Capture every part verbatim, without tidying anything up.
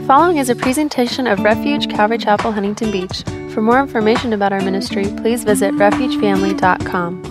following is a presentation of Refuge Calvary Chapel, Huntington Beach. For more information about our ministry, please visit refuge family dot com.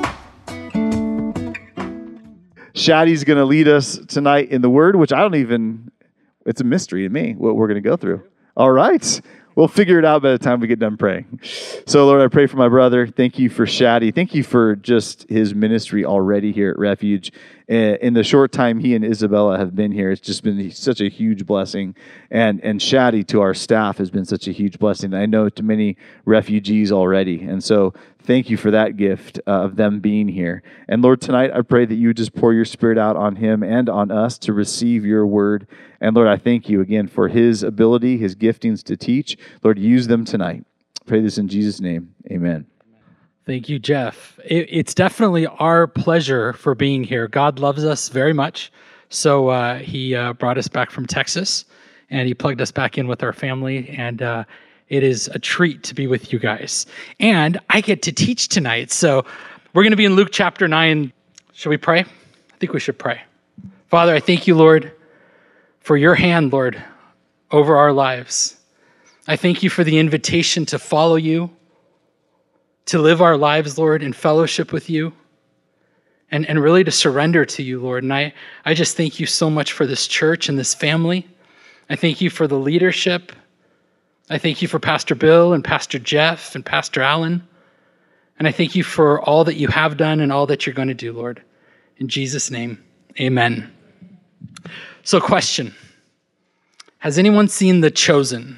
Shadi's going to lead us tonight in the Word, which I don't even, it's a mystery to me what we're going to go through. All right. We'll figure it out by the time we get done praying. So, Lord, I pray for my brother. Thank you for Shadi. Thank you for just his ministry already here at Refuge. In the short time he and Isabella have been here, it's just been such a huge blessing. And and Shadi to our staff has been such a huge blessing. I know to many refugees already. And so thank you for that gift uh, of them being here. And Lord, tonight I pray that you would just pour your Spirit out on him and on us to receive your word. And Lord, I thank you again for his ability, his giftings to teach. Lord, use them tonight. I pray this in Jesus' name. Amen. Thank you, Jeff. It, it's definitely our pleasure for being here. God loves us very much. So uh, he uh, brought us back from Texas, and he plugged us back in with our family. And uh, it is a treat to be with you guys. And I get to teach tonight. So we're going to be in Luke chapter nine. Should we pray? I think we should pray. Father, I thank you, Lord, for your hand, Lord, over our lives. I thank you for the invitation to follow you, to live our lives, Lord, in fellowship with you, and, and really to surrender to you, Lord. And I, I just thank you so much for this church and this family. I thank you for the leadership. I thank you for Pastor Bill and Pastor Jeff and Pastor Allen. And I thank you for all that you have done and all that you're going to do, Lord. In Jesus' name, amen. So question, has anyone seen The Chosen?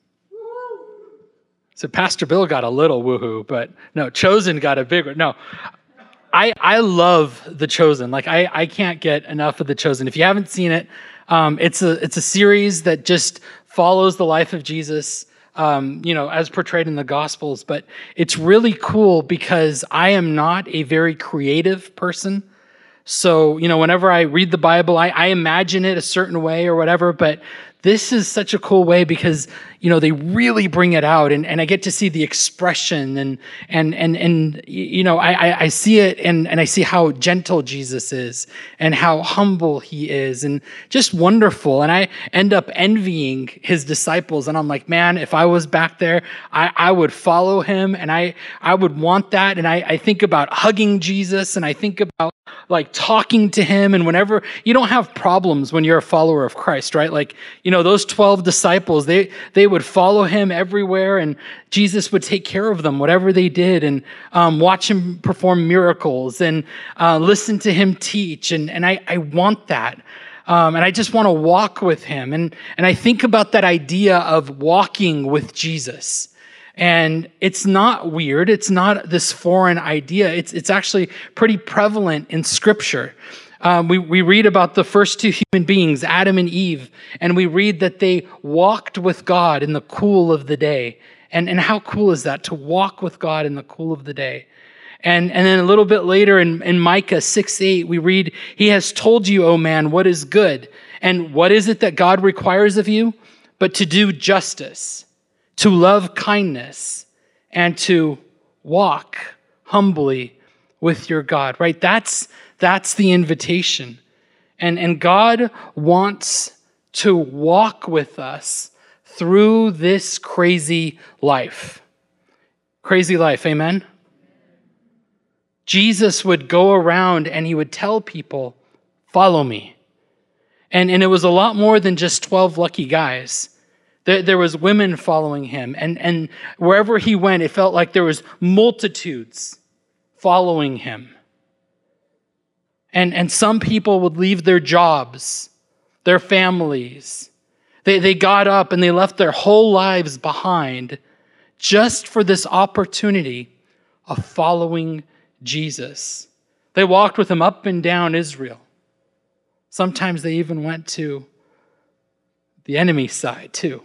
So Pastor Bill got a little woohoo, but no, Chosen got a big one. No, I I love The Chosen. Like I I can't get enough of The Chosen. If you haven't seen it, um, it's a it's a series that just follows the life of Jesus, um, you know, as portrayed in the Gospels. But it's really cool because I am not a very creative person. So, you know, whenever I read the Bible, I, I imagine it a certain way or whatever, but this is such a cool way because, you know, they really bring it out, and, and I get to see the expression, and and and and you know, I I see it, and and I see how gentle Jesus is and how humble he is, and just wonderful. And I end up envying his disciples, and I'm like, man, if I was back there, I, I would follow him, and I I would want that. And I, I think about hugging Jesus, and I think about like talking to him. And whenever you don't have problems when you're a follower of Christ, right? Like, you know, those twelve disciples, they, they would follow him everywhere, and Jesus would take care of them, whatever they did, and um, watch him perform miracles, and uh, listen to him teach. And, and I, I want that. Um, and I just want to walk with him. And, and I think about that idea of walking with Jesus. And it's not weird. It's not this foreign idea. It's it's actually pretty prevalent in Scripture. Um, we, we read about the first two human beings, Adam and Eve, and we read that they walked with God in the cool of the day. And, and how cool is that, to walk with God in the cool of the day? And, and then a little bit later in, in Micah six eight, we read, he has told you, O man, what is good. And what is it that God requires of you? But to do justice, to love kindness, and to walk humbly with your God, right? That's that's the invitation. And, and God wants to walk with us through this crazy life. Crazy life, amen? Jesus would go around and he would tell people, follow me. And, and it was a lot more than just twelve lucky guys. There, there was women following him. And, and wherever he went, it felt like there was multitudes following him. And, and some people would leave their jobs, their families. They, they got up and they left their whole lives behind just for this opportunity of following Jesus. They walked with him up and down Israel. Sometimes they even went to the enemy side too.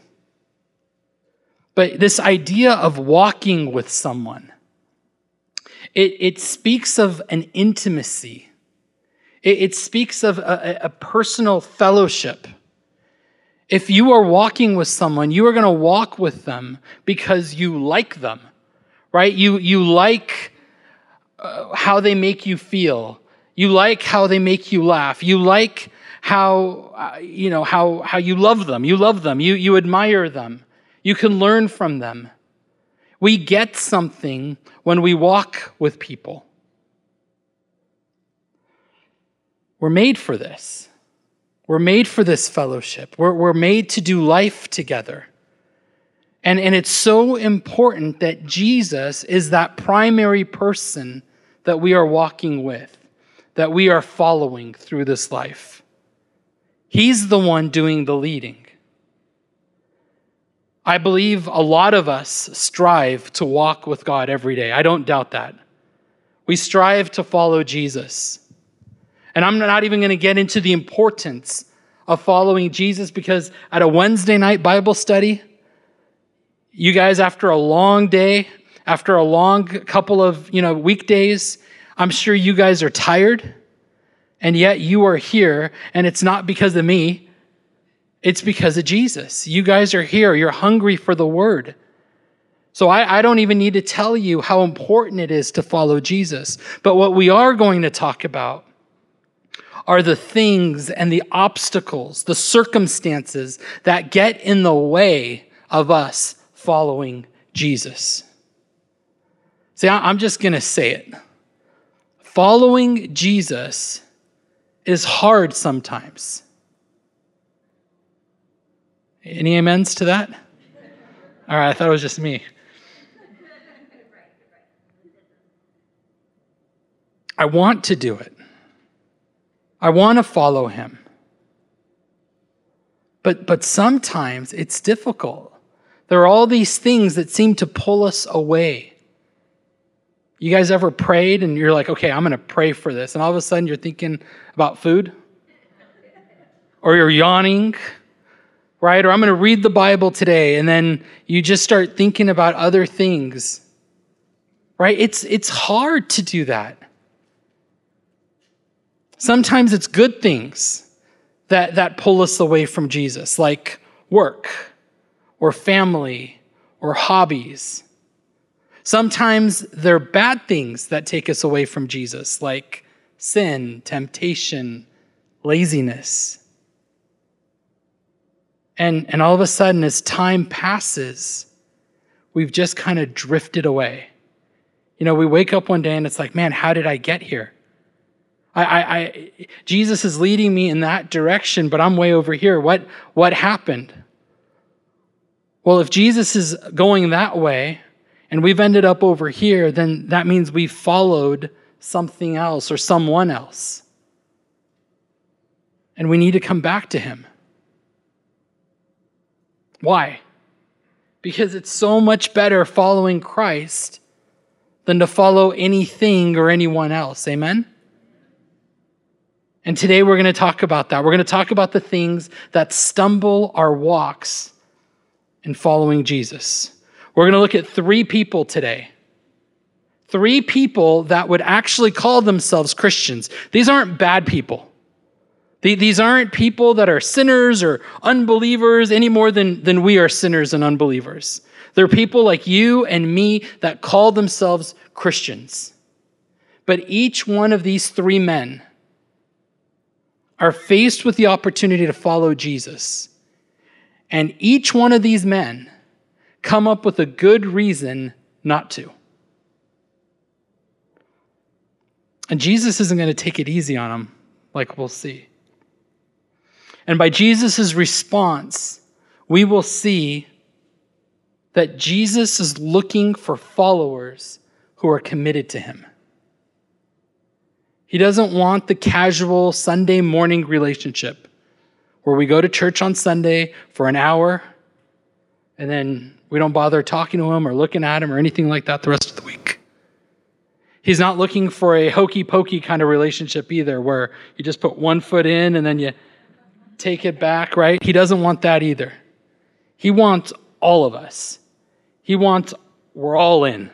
But this idea of walking with someone, it, it speaks of an intimacy. It, it speaks of a, a personal fellowship. If you are walking with someone, you are going to walk with them because you like them, right? You, you like uh, how they make you feel. You like how they make you laugh. You like how, uh, you know, how, how you love them. You love them. You, you admire them. You can learn from them. We get something when we walk with people. We're made for this. We're made for this fellowship. We're, we're made to do life together. And, and it's so important that Jesus is that primary person that we are walking with, that we are following through this life. He's the one doing the leading. I believe a lot of us strive to walk with God every day. I don't doubt that. We strive to follow Jesus. And I'm not even going to get into the importance of following Jesus, because at a Wednesday night Bible study, you guys, after a long day, after a long couple of, you know, weekdays, I'm sure you guys are tired, and yet you are here, and it's not because of me. It's because of Jesus. You guys are here. You're hungry for the word. So I, I don't even need to tell you how important it is to follow Jesus. But what we are going to talk about are the things and the obstacles, the circumstances that get in the way of us following Jesus. See, I'm just going to say it. Following Jesus is hard sometimes. Any amens to that? All right, I thought it was just me. I want to do it. I want to follow him. But, but sometimes it's difficult. There are all these things that seem to pull us away. You guys ever prayed and you're like, okay, I'm going to pray for this. And all of a sudden you're thinking about food? Or you're yawning? Right? Or I'm going to read the Bible today, and then you just start thinking about other things. Right? It's, it's hard to do that. Sometimes it's good things that, that pull us away from Jesus, like work or family or hobbies. Sometimes they're bad things that take us away from Jesus, like sin, temptation, laziness. And, and all of a sudden, as time passes, we've just kind of drifted away. You know, we wake up one day and it's like, man, how did I get here? I, I, I Jesus is leading me in that direction, but I'm way over here. What, what happened? Well, if Jesus is going that way and we've ended up over here, then that means we followed something else or someone else. And we need to come back to him. Why? Because it's so much better following Christ than to follow anything or anyone else. Amen? And today we're going to talk about that. We're going to talk about the things that stumble our walks in following Jesus. We're going to look at three people today. Three people that would actually call themselves Christians. These aren't bad people. These aren't people that are sinners or unbelievers any more than, than we are sinners and unbelievers. They're people like you and me that call themselves Christians. But each one of these three men are faced with the opportunity to follow Jesus. And each one of these men come up with a good reason not to. And Jesus isn't going to take it easy on them, like we'll see. And by Jesus' response, we will see that Jesus is looking for followers who are committed to him. He doesn't want the casual Sunday morning relationship where we go to church on Sunday for an hour and then we don't bother talking to him or looking at him or anything like that the rest of the week. He's not looking for a hokey pokey kind of relationship either, where you just put one foot in and then you take it back, right? He doesn't want that either. He wants all of us. He wants, we're all in.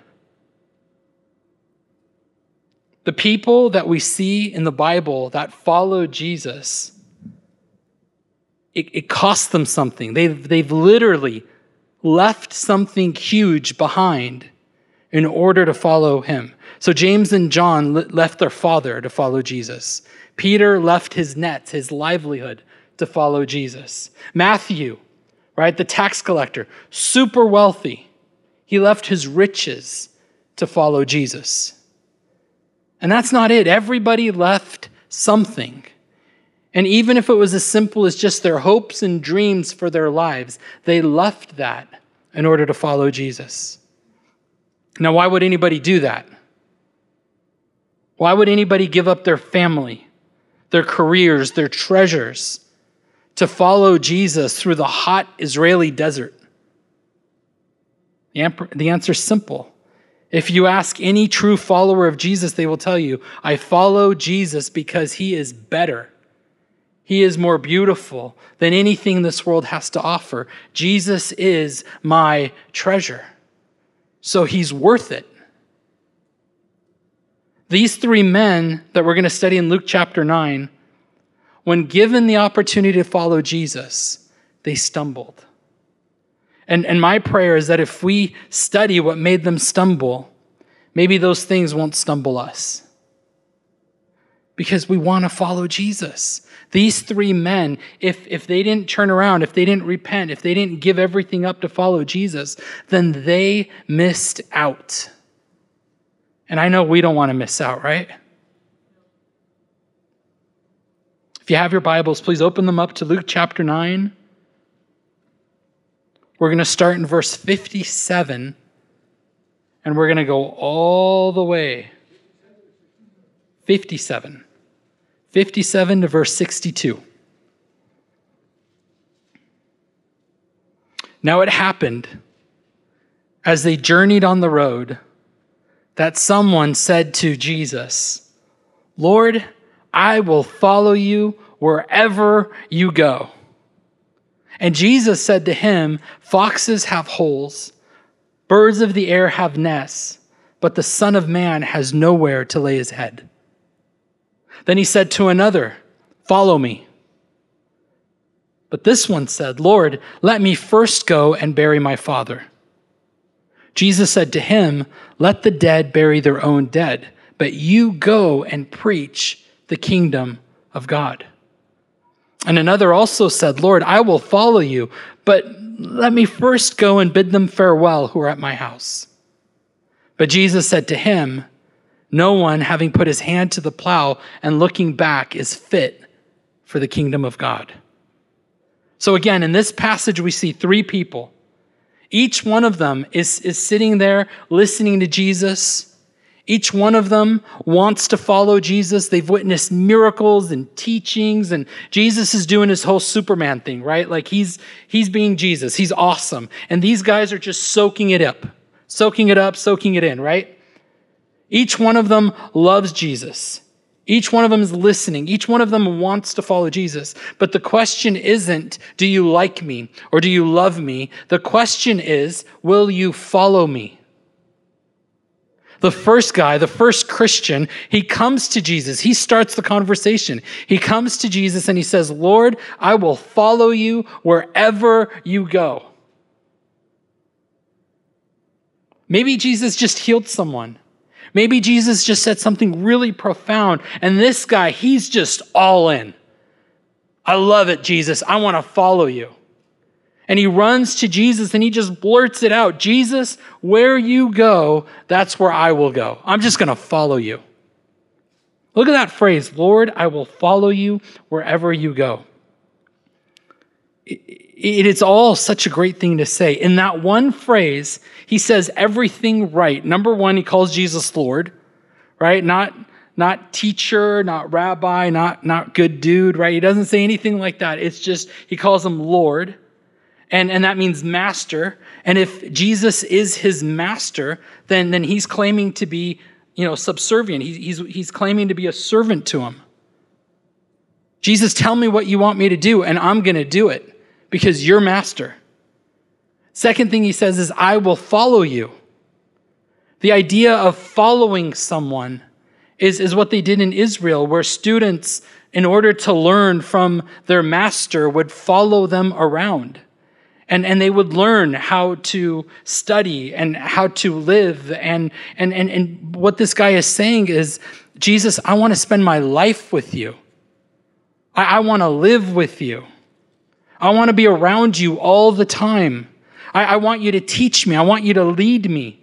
The people that we see in the Bible that follow Jesus, it, it costs them something. They've, they've literally left something huge behind in order to follow him. So James and John left their father to follow Jesus. Peter left his nets, his livelihood, to follow Jesus. Matthew, right, the tax collector, super wealthy. He left his riches to follow Jesus. And that's not it. Everybody left something. And even if it was as simple as just their hopes and dreams for their lives, they left that in order to follow Jesus. Now, why would anybody do that? Why would anybody give up their family, their careers, their treasures to follow Jesus through the hot Israeli desert? The answer is simple. If you ask any true follower of Jesus, they will tell you, I follow Jesus because he is better. He is more beautiful than anything this world has to offer. Jesus is my treasure. So he's worth it. These three men that we're going to study in Luke chapter nine, when given the opportunity to follow Jesus, they stumbled. And, and my prayer is that if we study what made them stumble, maybe those things won't stumble us. Because we want to follow Jesus. These three men, if, if they didn't turn around, if they didn't repent, if they didn't give everything up to follow Jesus, then they missed out. And I know we don't want to miss out, right? If you have your Bibles, please open them up to Luke chapter nine. We're going to start in verse fifty-seven, and we're going to go all the way. fifty-seven. fifty-seven to verse sixty-two. Now it happened, as they journeyed on the road, that someone said to Jesus, Lord, I will follow you wherever you go. And Jesus said to him, foxes have holes, birds of the air have nests, but the Son of Man has nowhere to lay his head. Then he said to another, follow me. But this one said, Lord, let me first go and bury my father. Jesus said to him, let the dead bury their own dead, but you go and preach the kingdom of God. And another also said, Lord, I will follow you, but let me first go and bid them farewell who are at my house. But Jesus said to him, no one, having put his hand to the plow and looking back, is fit for the kingdom of God. So again, in this passage, we see three people. Each one of them is, is sitting there listening to Jesus. Each one of them wants to follow Jesus. They've witnessed miracles and teachings, and Jesus is doing his whole Superman thing, right? Like he's, he's being Jesus. He's awesome. And these guys are just soaking it up, soaking it up, soaking it in, right? Each one of them loves Jesus. Each one of them is listening. Each one of them wants to follow Jesus. But the question isn't, do you like me or do you love me? The question is, will you follow me? The first guy, the first Christian, he comes to Jesus. He starts the conversation. He comes to Jesus and he says, Lord, I will follow you wherever you go. Maybe Jesus just healed someone. Maybe Jesus just said something really profound. And this guy, he's just all in. I love it, Jesus. I want to follow you. And he runs to Jesus and he just blurts it out. Jesus, where you go, that's where I will go. I'm just going to follow you. Look at that phrase, Lord, I will follow you wherever you go. It, it, it's all such a great thing to say. In that one phrase, he says everything right. Number one, he calls Jesus Lord, right? Not, not teacher, not rabbi, not, not good dude, right? He doesn't say anything like that. It's just, he calls him Lord. And, and that means master. And if Jesus is his master, then, then he's claiming to be, you know, subservient. He, he's, he's claiming to be a servant to him. Jesus, tell me what you want me to do, and I'm going to do it because you're master. Second thing he says is, I will follow you. The idea of following someone is, is what they did in Israel, where students, in order to learn from their master, would follow them around. And, and they would learn how to study and how to live. And, and, and, and what this guy is saying is, Jesus, I want to spend my life with you. I, I want to live with you. I want to be around you all the time. I, I want you to teach me. I want you to lead me.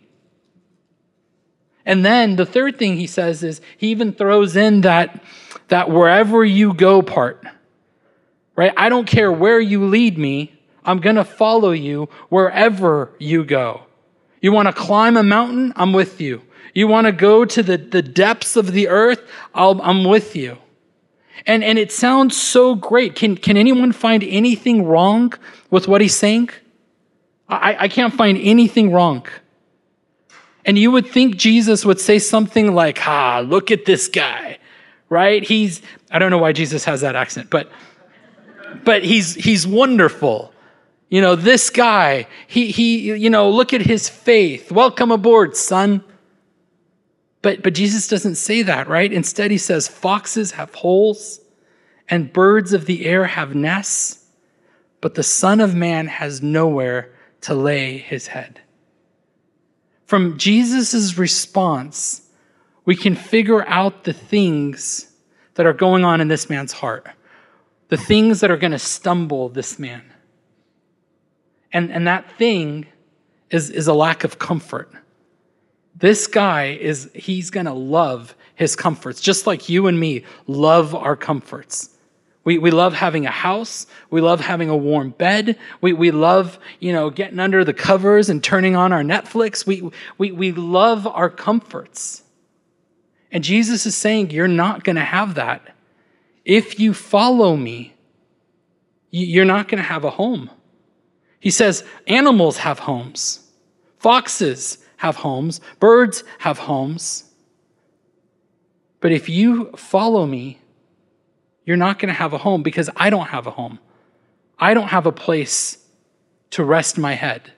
And then the third thing he says is he even throws in that, that wherever you go part, right? I don't care where you lead me. I'm going to follow you wherever you go. You want to climb a mountain? I'm with you. You want to go to the, the depths of the earth? I'll, I'm with you. And, and it sounds so great. Can, can anyone find anything wrong with what he's saying? I, I can't find anything wrong. And you would think Jesus would say something like, ah, look at this guy, right? He's, I don't know why Jesus has that accent, but, but he's, he's wonderful. You know, this guy, he, he, you know, look at his faith. Welcome aboard, son. But, but Jesus doesn't say that, right? Instead, he says, foxes have holes and birds of the air have nests, but the Son of Man has nowhere to lay his head. From Jesus' response, we can figure out the things that are going on in this man's heart, the things that are going to stumble this man. And, and that thing is, is a lack of comfort. This guy is, he's going to love his comforts, just like you and me love our comforts. We, we love having a house. We love having a warm bed. We, we love, you know, getting under the covers and turning on our Netflix. We, we, we love our comforts. And Jesus is saying, you're not going to have that. If you follow me, you're not going to have a home. He says, animals have homes. Foxes have homes. Birds have homes. But if you follow me, you're not going to have a home because I don't have a home. I don't have a place to rest my head.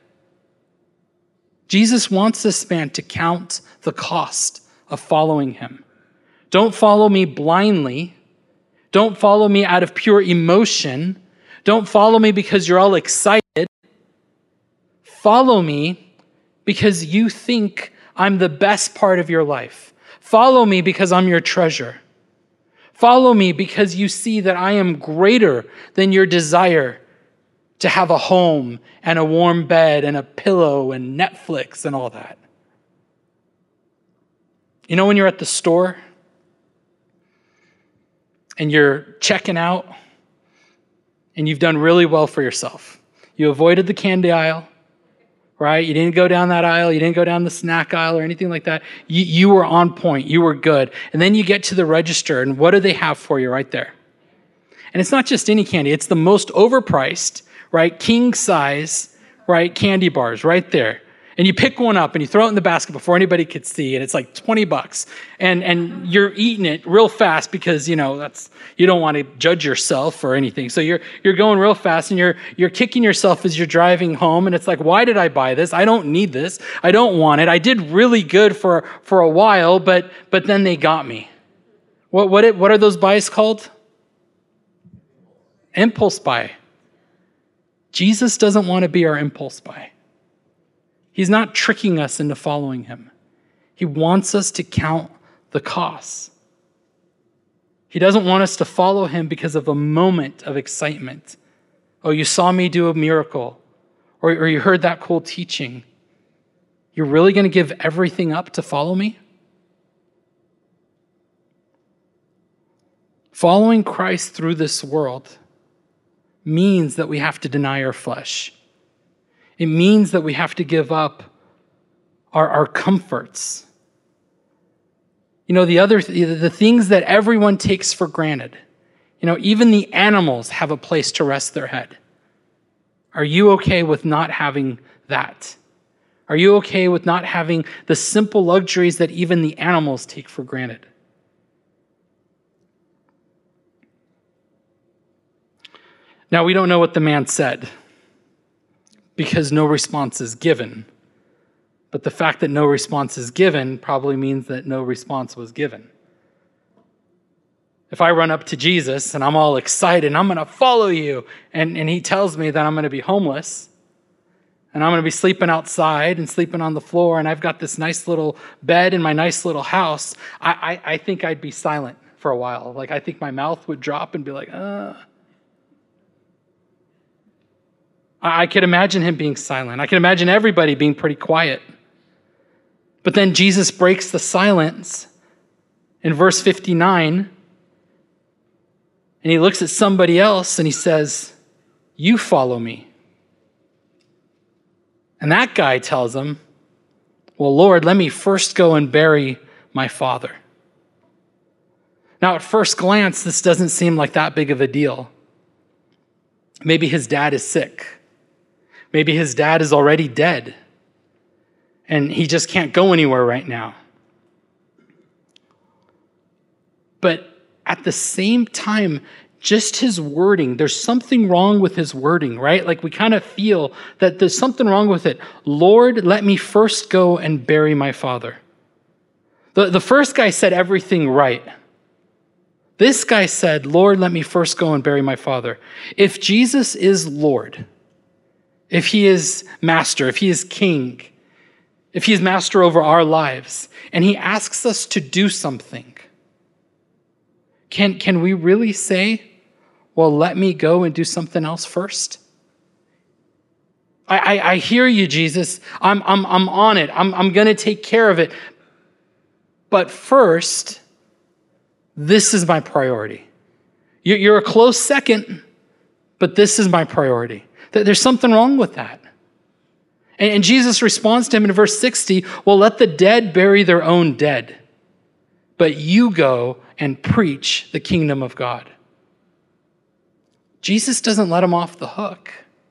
Jesus wants this man to count the cost of following him. Don't follow me blindly. Don't follow me out of pure emotion. Don't follow me because you're all excited. Follow me because you think I'm the best part of your life. Follow me because I'm your treasure. Follow me because you see that I am greater than your desire to have a home and a warm bed and a pillow and Netflix and all that. You know when you're at the store and you're checking out and you've done really well for yourself. You avoided the candy aisle, right? You didn't go down that aisle. You didn't go down the snack aisle or anything like that. You, you were on point. You were good. And then you get to the register, and what do they have for you right there? And it's not just any candy. It's the most overpriced, right, king size, right, candy bars right there. And you pick one up and you throw it in the basket before anybody could see, and it's like twenty bucks. And and you're eating it real fast because, you know, that's you don't want to judge yourself or anything. So you're you're going real fast and you're you're kicking yourself as you're driving home, and it's like, why did I buy this? I don't need this. I don't want it. I did really good for for a while, but but then they got me. What what it, what are those buys called? Impulse buy. Jesus doesn't want to be our impulse buy. He's not tricking us into following him. He wants us to count the costs. He doesn't want us to follow him because of a moment of excitement. Oh, you saw me do a miracle, or, or you heard that cool teaching. You're really going to give everything up to follow me? Following Christ through this world means that we have to deny our flesh. It means that we have to give up our, our comforts. You know, the other, the things that everyone takes for granted. You know, even the animals have a place to rest their head. Are you okay with not having that? Are you okay with not having the simple luxuries that even the animals take for granted? Now, we don't know what the man said, because no response is given. But the fact that no response is given probably means that no response was given. If I run up to Jesus and I'm all excited and I'm going to follow you, and, and he tells me that I'm going to be homeless, and I'm going to be sleeping outside and sleeping on the floor, and I've got this nice little bed in my nice little house, I, I, I think I'd be silent for a while. Like, I think my mouth would drop and be like, uh. I, I could imagine him being silent. I can imagine everybody being pretty quiet. But then Jesus breaks the silence in verse fifty-nine, and he looks at somebody else and he says, "You follow me." And that guy tells him, "Well, Lord, let me first go and bury my father." Now, at first glance, this doesn't seem like that big of a deal. Maybe his dad is sick. Maybe his dad is already dead, and he just can't go anywhere right now. But at the same time, just his wording, there's something wrong with his wording, right? Like, we kind of feel that there's something wrong with it. Lord, let me first go and bury my father. The, the first guy said everything right. This guy said, Lord, let me first go and bury my father. If Jesus is Lord, if he is master, if he is king, if he is master over our lives, and he asks us to do something, can, can we really say, well, let me go and do something else first? I, I, I hear you, Jesus. I'm, I'm, I'm on it. I'm, I'm going to take care of it. But first, this is my priority. You're, you're a close second, but this is my priority. There's something wrong with that. And, and Jesus responds to him in verse sixty, well, let the dead bury their own dead, but you go and preach the kingdom of God. Jesus doesn't let him off the hook.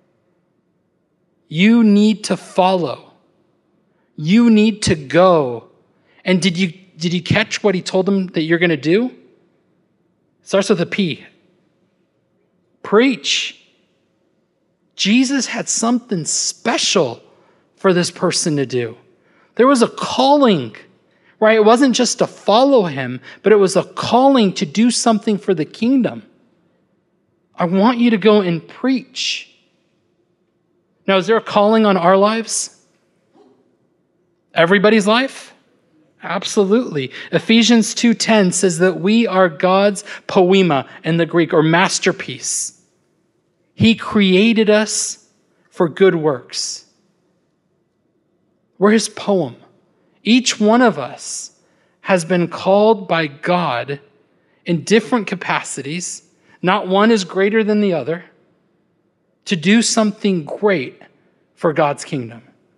You need to follow. You need to go. And did you did you catch what he told them that you're going to do? It starts with a P. Preach. Jesus had something special for this person to do. There was a calling, right? It wasn't just to follow him, but it was a calling to do something for the kingdom. I want you to go and preach. Now, is there a calling on our lives? Everybody's life? Absolutely. Ephesians two ten says that we are God's poema in the Greek, or masterpiece. He created us for good works. We're his poem. Each one of us has been called by God in different capacities. Not one is greater than the other, to do something great for God's kingdom.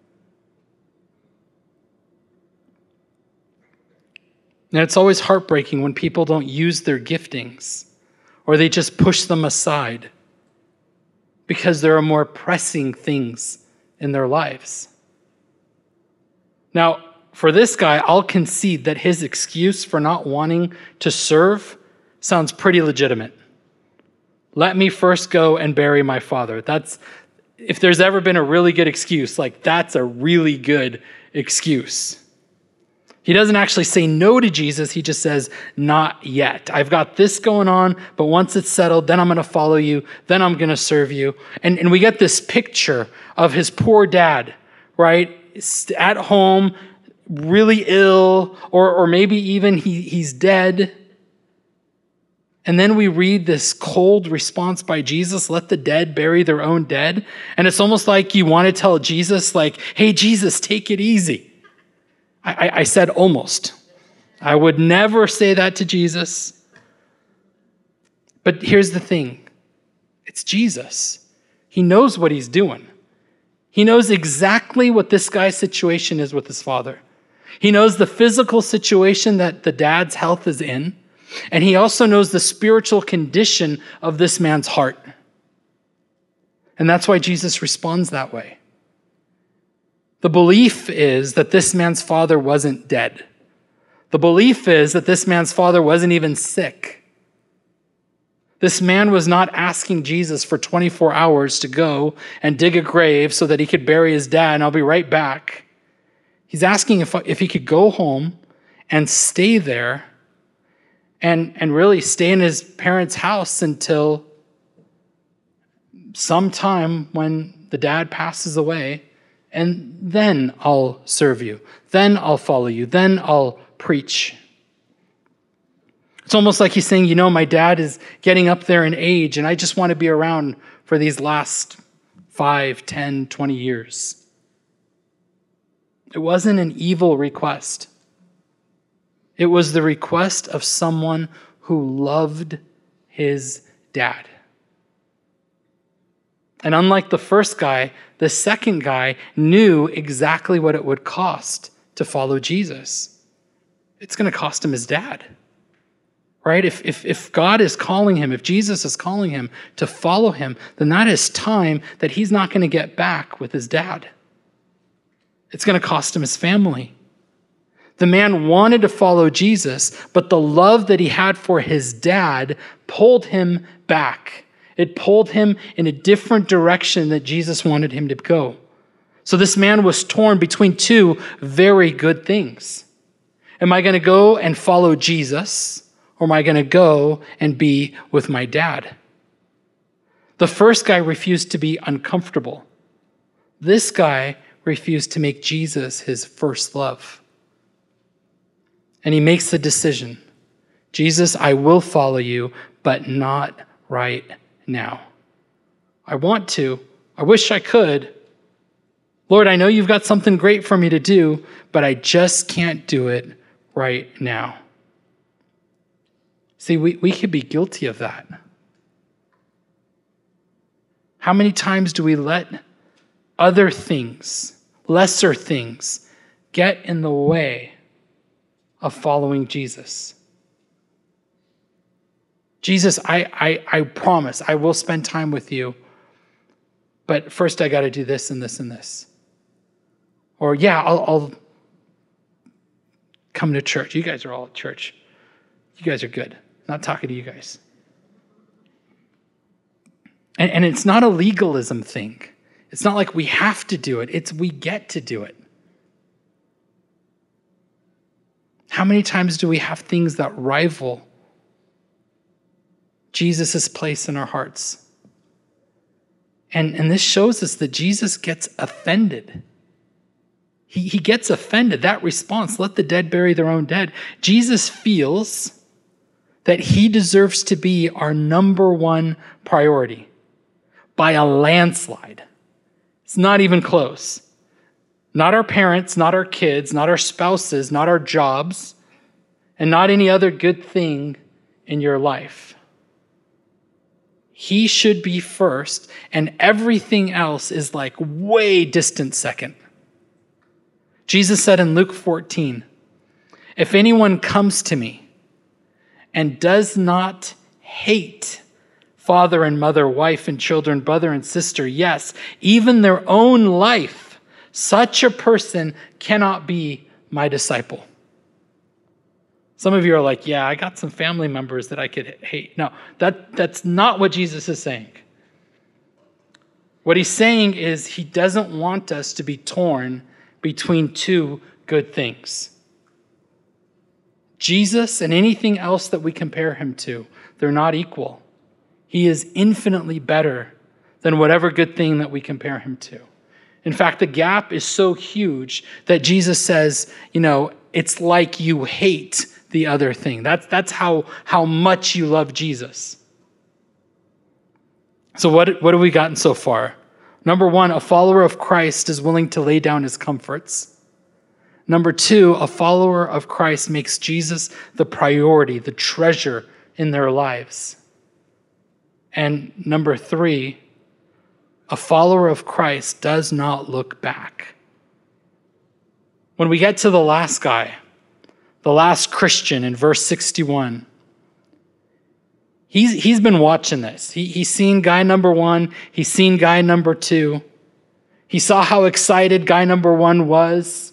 Now, it's always heartbreaking when people don't use their giftings, or they just push them aside because there are more pressing things in their lives. Now, for this guy, I'll concede that his excuse for not wanting to serve sounds pretty legitimate. Let me first go and bury my father. That's, if there's ever been a really good excuse, like that's a really good excuse. He doesn't actually say no to Jesus. He just says, not yet. I've got this going on, but once it's settled, then I'm going to follow you. Then I'm going to serve you. And, and we get this picture of his poor dad, right? At home, really ill, or, or maybe even he, he's dead. And then we read this cold response by Jesus, let the dead bury their own dead. And it's almost like you want to tell Jesus, like, hey, Jesus, take it easy. I, I, I said almost. I would never say that to Jesus. But here's the thing. It's Jesus. He knows what he's doing. He knows exactly what this guy's situation is with his father. He knows the physical situation that the dad's health is in. And he also knows the spiritual condition of this man's heart. And that's why Jesus responds that way. The belief is that this man's father wasn't dead. The belief is that this man's father wasn't even sick. This man was not asking Jesus for twenty-four hours to go and dig a grave so that he could bury his dad and I'll be right back. He's asking if, if he could go home and stay there and, and really stay in his parents' house until sometime when the dad passes away and then I'll serve you. Then I'll follow you. Then I'll preach. It's almost like he's saying, you know, my dad is getting up there in age, and I just want to be around for these last five, ten, twenty years. It wasn't an evil request. It was the request of someone who loved his dad. And unlike the first guy, the second guy knew exactly what it would cost to follow Jesus. It's going to cost him his dad, right? If, if, if God is calling him, if Jesus is calling him to follow him, then that is time that he's not going to get back with his dad. It's going to cost him his family. The man wanted to follow Jesus, but the love that he had for his dad pulled him back. It pulled him in a different direction that Jesus wanted him to go. So this man was torn between two very good things. Am I going to go and follow Jesus, or am I going to go and be with my dad? The first guy refused to be uncomfortable. This guy refused to make Jesus his first love. And he makes the decision, Jesus, I will follow you, but not right now. I want to. I wish I could. Lord, I know you've got something great for me to do, but I just can't do it right now. See, we, we could be guilty of that. How many times do we let other things, lesser things, get in the way of following Jesus? Jesus, I, I, I promise I will spend time with you, but first I got to do this and this and this. Or yeah, I'll, I'll come to church. You guys are all at church. You guys are good. I'm not talking to you guys. And, and it's not a legalism thing. It's not like we have to do it. It's we get to do it. How many times do we have things that rival Jesus' place in our hearts? And, and this shows us that Jesus gets offended. He, he gets offended. That response, let the dead bury their own dead. Jesus feels that he deserves to be our number one priority by a landslide. It's not even close. Not our parents, not our kids, not our spouses, not our jobs, and not any other good thing in your life. He should be first, and everything else is like way distant second. Jesus said in Luke fourteen, if anyone comes to me and does not hate father and mother, wife and children, brother and sister, yes, even their own life, such a person cannot be my disciple. Some of you are like, yeah, I got some family members that I could hate. No, that, that's not what Jesus is saying. What he's saying is he doesn't want us to be torn between two good things. Jesus and anything else that we compare him to, they're not equal. He is infinitely better than whatever good thing that we compare him to. In fact, the gap is so huge that Jesus says, you know, it's like you hate the other thing. That's, that's how, how much you love Jesus. So what, what have we gotten so far? Number one, a follower of Christ is willing to lay down his comforts. Number two, a follower of Christ makes Jesus the priority, the treasure in their lives. And number three, a follower of Christ does not look back. When we get to the last guy, the last Christian in verse sixty-one, he's, he's been watching this. He, he's seen guy number one. He's seen guy number two. He saw how excited guy number one was,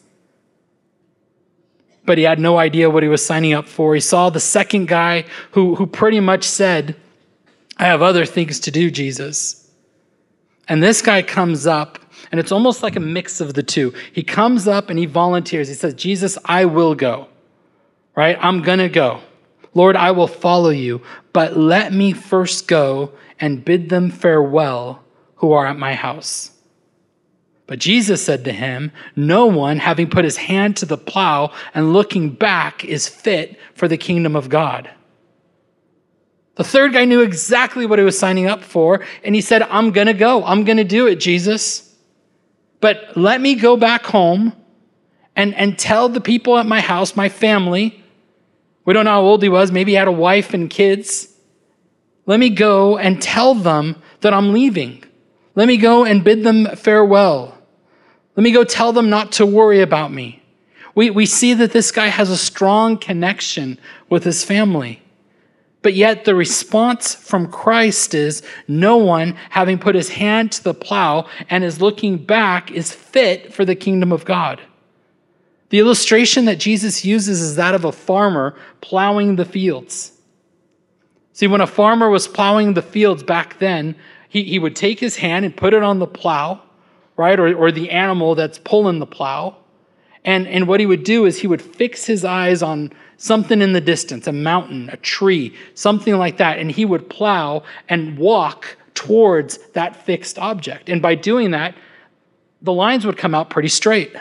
but he had no idea what he was signing up for. He saw the second guy who, who pretty much said, I have other things to do, Jesus. And this guy comes up, and it's almost like a mix of the two. He comes up and he volunteers. He says, Jesus, I will go, right? I'm going to go. Lord, I will follow you, but let me first go and bid them farewell who are at my house. But Jesus said to him, no one, having put his hand to the plow and looking back, is fit for the kingdom of God. The third guy knew exactly what he was signing up for, and he said, I'm going to go. I'm going to do it, Jesus. But let me go back home and, and tell the people at my house, my family, we don't know how old he was, maybe he had a wife and kids. Let me go and tell them that I'm leaving. Let me go and bid them farewell. Let me go tell them not to worry about me. We, we see that this guy has a strong connection with his family. But yet the response from Christ is, no one, having put his hand to the plow and is looking back, is fit for the kingdom of God. The illustration that Jesus uses is that of a farmer plowing the fields. See, when a farmer was plowing the fields back then, he, he would take his hand and put it on the plow, right? Or, or the animal that's pulling the plow. And, and what he would do is he would fix his eyes on something in the distance, a mountain, a tree, something like that. And he would plow and walk towards that fixed object. And by doing that, the lines would come out pretty straight.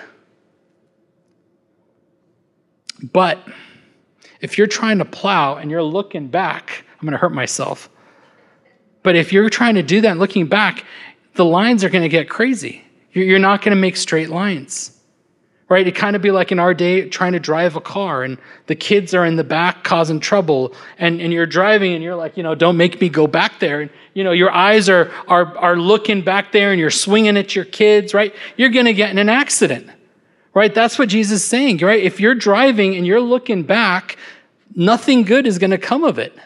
But if you're trying to plow and you're looking back, I'm going to hurt myself. But if you're trying to do that and looking back, the lines are going to get crazy. You're not going to make straight lines. Right? It kind of be like in our day trying to drive a car and the kids are in the back causing trouble and, and you're driving and you're like, you know, don't make me go back there. And, you know, your eyes are, are, are looking back there and you're swinging at your kids, right? You're going to get in an accident, right? That's what Jesus is saying, right? If you're driving and you're looking back, nothing good is going to come of it.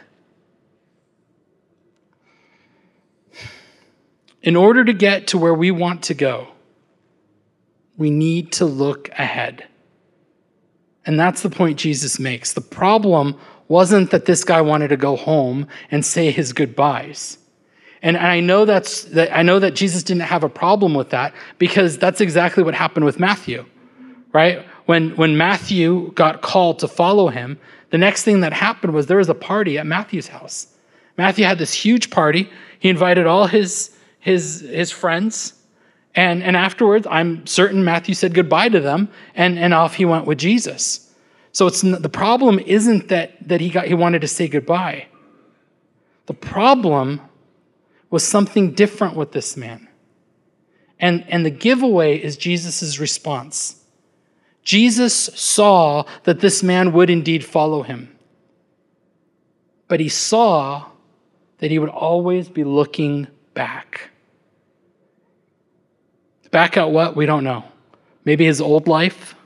In order to get to where we want to go, we need to look ahead. And that's the point Jesus makes. The problem wasn't that this guy wanted to go home and say his goodbyes. And I know that's that I know that Jesus didn't have a problem with that because that's exactly what happened with Matthew. Right? When when Matthew got called to follow him, the next thing that happened was there was a party at Matthew's house. Matthew had this huge party. He invited all his his his friends. And, and afterwards, I'm certain Matthew said goodbye to them, and, and off he went with Jesus. So it's the problem isn't that, that he got he wanted to say goodbye. The problem was something different with this man. And, and the giveaway is Jesus' response. Jesus saw that this man would indeed follow him. But he saw that he would always be looking back. Back at what? We don't know. Maybe his old life.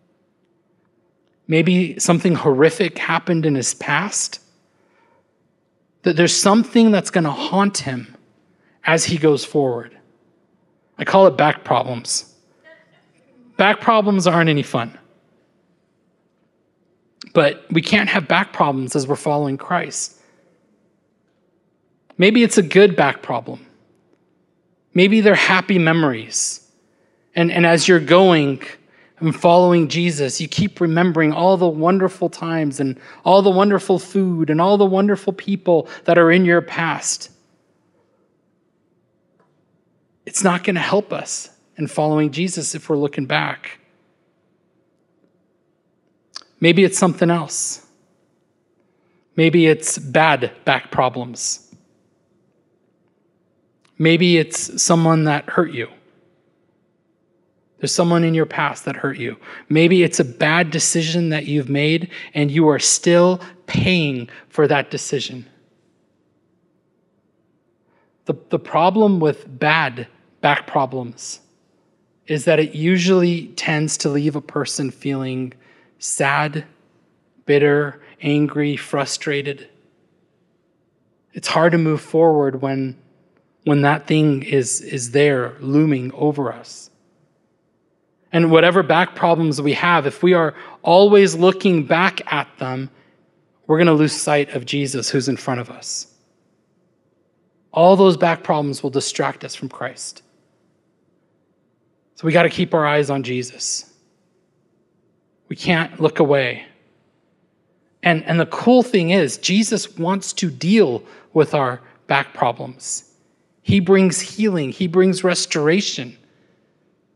Maybe something horrific happened in his past. That there's something that's going to haunt him as he goes forward. I call it back problems. Back problems aren't any fun. But we can't have back problems as we're following Christ. Maybe it's a good back problem. Maybe they're happy memories. And, and as you're going and following Jesus, you keep remembering all the wonderful times and all the wonderful food and all the wonderful people that are in your past. It's not going to help us in following Jesus if we're looking back. Maybe it's something else. Maybe it's bad back problems. Maybe it's someone that hurt you. There's someone in your past that hurt you. Maybe it's a bad decision that you've made and you are still paying for that decision. The, the problem with bad back problems is that it usually tends to leave a person feeling sad, bitter, angry, frustrated. It's hard to move forward when when that thing is, is there looming over us. And whatever back problems we have, if we are always looking back at them, we're going to lose sight of Jesus who's in front of us. All those back problems will distract us from Christ. So we got to keep our eyes on Jesus. We can't look away. And, and the cool thing is, Jesus wants to deal with our back problems. He brings healing. He brings restoration.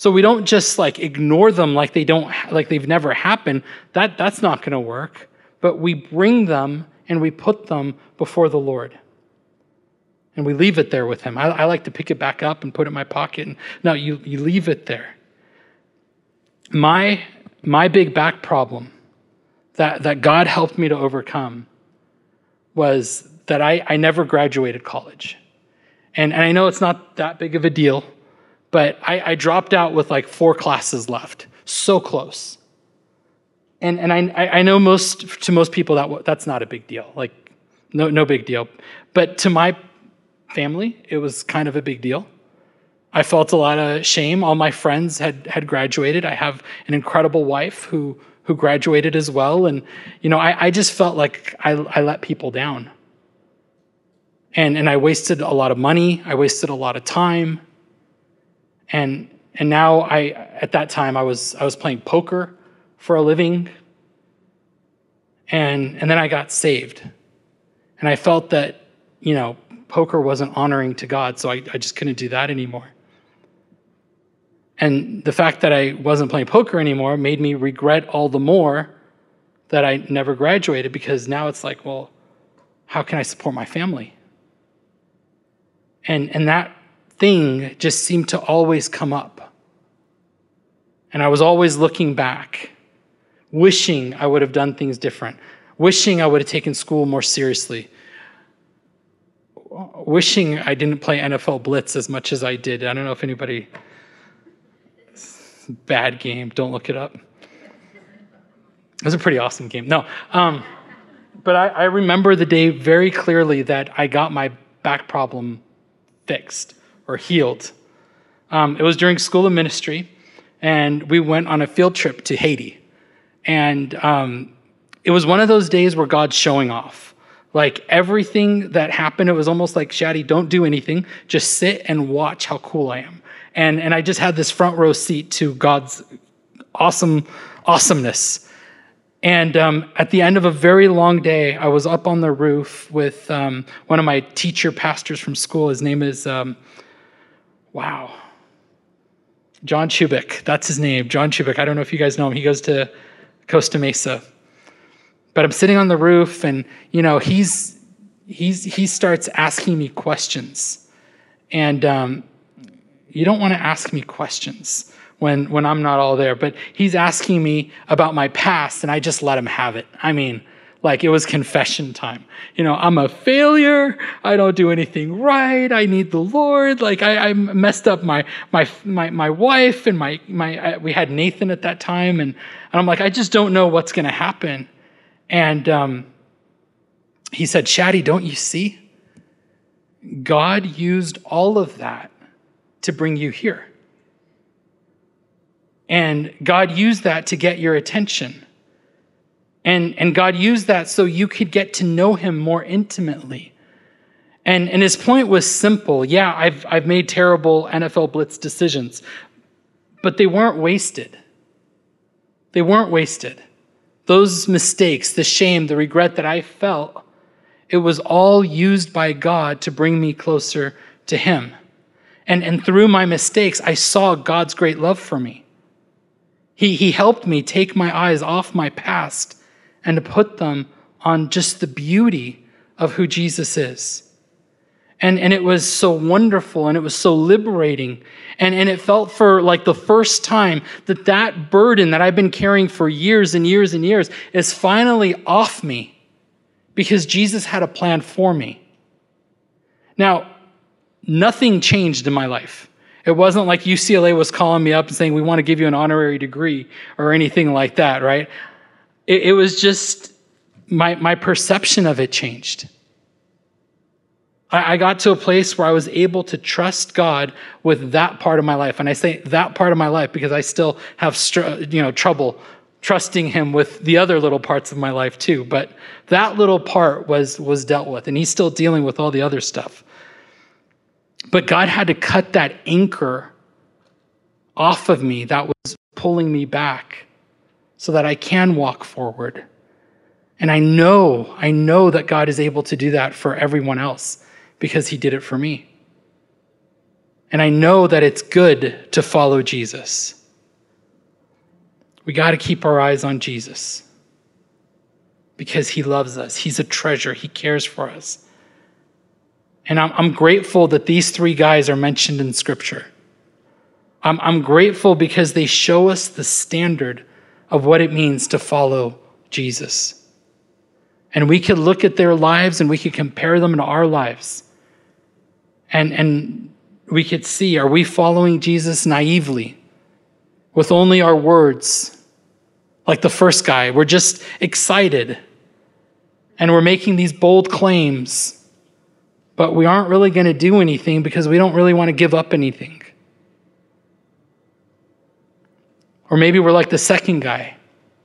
So we don't just like ignore them like they don't, like they've never happened. That, that's not going to work. But we bring them and we put them before the Lord. And we leave it there with him. I, I like to pick it back up and put it in my pocket. And no, you, you leave it there. My, my big back problem that, that God helped me to overcome was that I, I never graduated college. And, and I know it's not that big of a deal, but I, I dropped out with like four classes left. So close. And and I I know most to most people that that's not a big deal. Like no no big deal. But to my family, it was kind of a big deal. I felt a lot of shame. All my friends had had graduated. I have an incredible wife who who graduated as well. And you know, I, I just felt like I, I let people down. And and I wasted a lot of money. I wasted a lot of time. And and now I at that time I was I was playing poker for a living. And and then I got saved. And I felt that, you know, poker wasn't honoring to God, so I, I just couldn't do that anymore. And the fact that I wasn't playing poker anymore made me regret all the more that I never graduated, because now it's like, well, how can I support my family? And and that thing just seemed to always come up. And I was always looking back, wishing I would have done things different, wishing I would have taken school more seriously, wishing I didn't play N F L Blitz as much as I did. I don't know if anybody... Bad game. Don't look it up. It was a pretty awesome game. No. Um, but I, I remember the day very clearly that I got my back problem fixed or healed. Um, it was during school of ministry, and we went on a field trip to Haiti. And um, it was one of those days where God's showing off. Like everything that happened, it was almost like, Shaddy, don't do anything. Just sit and watch how cool I am. And and I just had this front row seat to God's awesome awesomeness. And um, at the end of a very long day, I was up on the roof with um, one of my teacher pastors from school. His name is, um, wow, John Chubik. That's his name, John Chubik. I don't know if you guys know him. He goes to Costa Mesa. But I'm sitting on the roof, and you know he's he's he starts asking me questions, and um, you don't want to ask me questions when when I'm not all there. But he's asking me about my past, and I just let him have it. I mean, like it was confession time. You know, I'm a failure. I don't do anything right. I need the Lord. Like I, I messed up my my my my wife and my my. I, we had Nathan at that time, and and I'm like, I just don't know what's going to happen. And um, he said, Shaddy, don't you see? God used all of that to bring you here. And God used that to get your attention. And, and God used that so you could get to know him more intimately. And, and his point was simple. Yeah, I've, I've made terrible N F L Blitz decisions, but they weren't wasted. They weren't wasted. Those mistakes, the shame, the regret that I felt, it was all used by God to bring me closer to him. And, and through my mistakes, I saw God's great love for me. He, he helped me take my eyes off my past and to put them on just the beauty of who Jesus is. And, and it was so wonderful, and it was so liberating. And, and it felt for like the first time that that burden that I've been carrying for years and years and years is finally off me, because Jesus had a plan for me. Now, nothing changed in my life. It wasn't like U C L A was calling me up and saying, we want to give you an honorary degree or anything like that, right? It, it was just my, my perception of it changed. I got to a place where I was able to trust God with that part of my life. And I say that part of my life because I still have you know trouble trusting him with the other little parts of my life too. But that little part was, was dealt with, and he's still dealing with all the other stuff. But God had to cut that anchor off of me that was pulling me back so that I can walk forward. And I know, I know that God is able to do that for everyone else, because he did it for me. And I know that it's good to follow Jesus. We got to keep our eyes on Jesus because he loves us. He's a treasure. He cares for us. And I'm, I'm grateful that these three guys are mentioned in Scripture. I'm, I'm grateful because they show us the standard of what it means to follow Jesus. And we could look at their lives and we could compare them to our lives. And, and we could see, are we following Jesus naively with only our words? Like the first guy, we're just excited and we're making these bold claims, but we aren't really going to do anything because we don't really want to give up anything. Or maybe we're like the second guy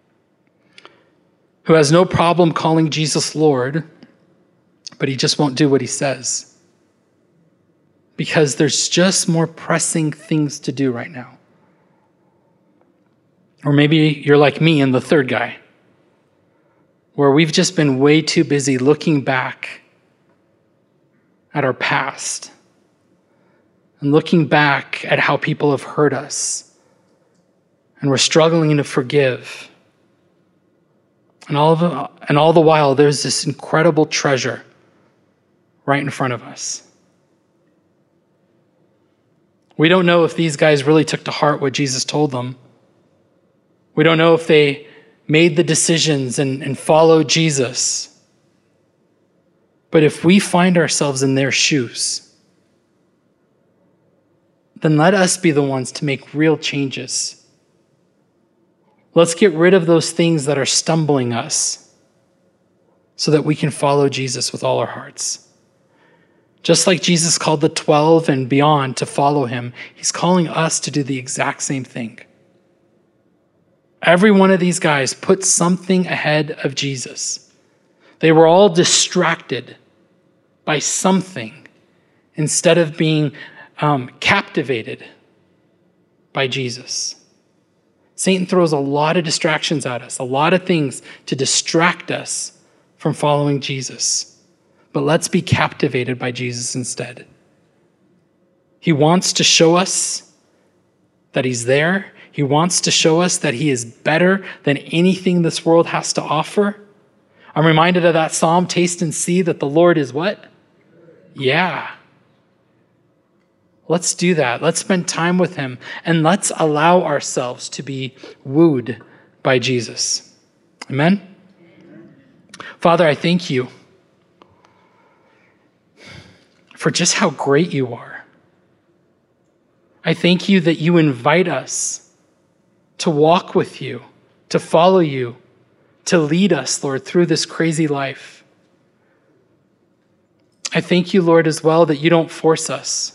who has no problem calling Jesus Lord, but he just won't do what he says because there's just more pressing things to do right now. Or maybe you're like me and the third guy, where we've just been way too busy looking back at our past and looking back at how people have hurt us. And we're struggling to forgive. And all of it, and all the while, there's this incredible treasure right in front of us. We don't know if these guys really took to heart what Jesus told them. We don't know if they made the decisions and, and followed Jesus. But if we find ourselves in their shoes, then let us be the ones to make real changes. Let's get rid of those things that are stumbling us so that we can follow Jesus with all our hearts. Just like Jesus called the twelve and beyond to follow him, he's calling us to do the exact same thing. Every one of these guys put something ahead of Jesus. They were all distracted by something instead of being um, captivated by Jesus. Satan throws a lot of distractions at us, a lot of things to distract us from following Jesus. But let's be captivated by Jesus instead. He wants to show us that he's there. He wants to show us that he is better than anything this world has to offer. I'm reminded of that psalm, taste and see that the Lord is what? Yeah. Let's do that. Let's spend time with him and let's allow ourselves to be wooed by Jesus. Amen? Father, I thank you for just how great you are. I thank you that you invite us to walk with you, to follow you, to lead us, Lord, through this crazy life. I thank you, Lord, as well, that you don't force us,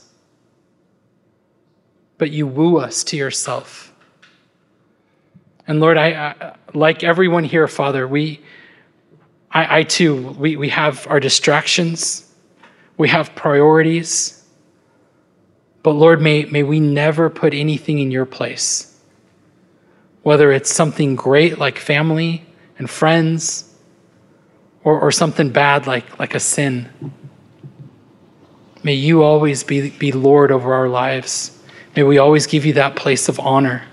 but you woo us to yourself. And Lord, I, I like everyone here, Father, we, I, I too, we, we have our distractions, we have priorities, but Lord, may, may we never put anything in your place. Whether it's something great like family and friends, or, or something bad like, like a sin. May you always be, be Lord over our lives. May we always give you that place of honor.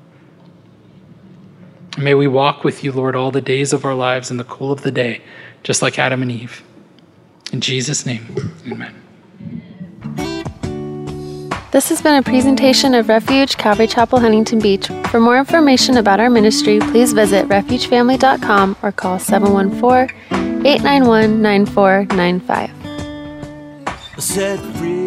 And may we walk with you, Lord, all the days of our lives in the cool of the day, just like Adam and Eve. In Jesus' name, amen. This has been a presentation of Refuge Calvary Chapel, Huntington Beach. For more information about our ministry, please visit refuge family dot com or call seven one four, eight nine one, nine four nine five. Set free.